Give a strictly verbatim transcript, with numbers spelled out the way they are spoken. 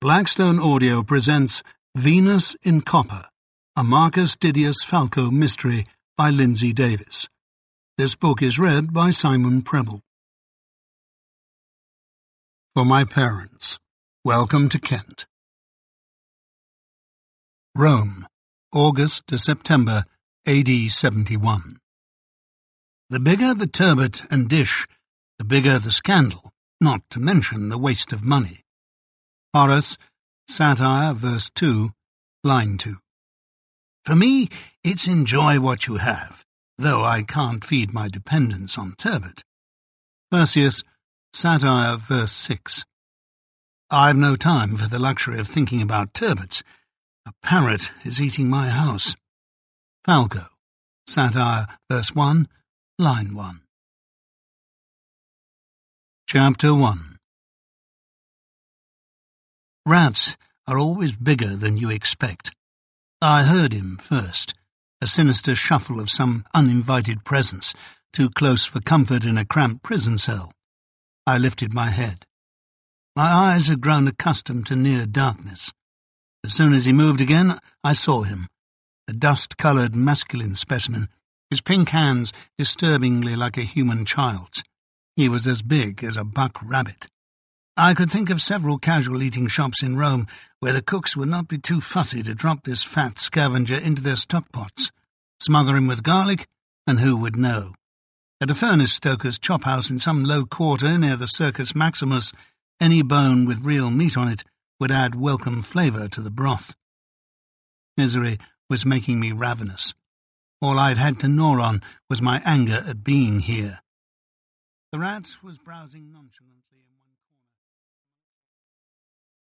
Blackstone Audio presents Venus in Copper, a Marcus Didius Falco mystery by Lindsay Davis. This book is read by Simon Preble. For my parents, welcome to Kent. Rome, August to September, A D seventy-one. The bigger the turbot and dish, the bigger the scandal, not to mention the waste of money. Horace, Satire, verse two, line two. For me, it's enjoy what you have, though I can't feed my dependents on turbot. Persius, Satire, verse six. I've no time for the luxury of thinking about turbots. A parrot is eating my house. Falco, Satire, verse one, line one. Chapter one. Rats are always bigger than you expect. I heard him first, a sinister shuffle of some uninvited presence, too close for comfort in a cramped prison cell. I lifted my head. My eyes had grown accustomed to near darkness. As soon as he moved again, I saw him, a dust-coloured masculine specimen, his pink hands disturbingly like a human child's. He was as big as a buck rabbit. I could think of several casual-eating shops in Rome where the cooks would not be too fussy to drop this fat scavenger into their stockpots, smother him with garlic, and who would know? At a furnace-stoker's chop-house in some low quarter near the Circus Maximus, any bone with real meat on it would add welcome flavour to the broth. Misery was making me ravenous. All I'd had to gnaw on was my anger at being here. The rat was browsing nonchalantly.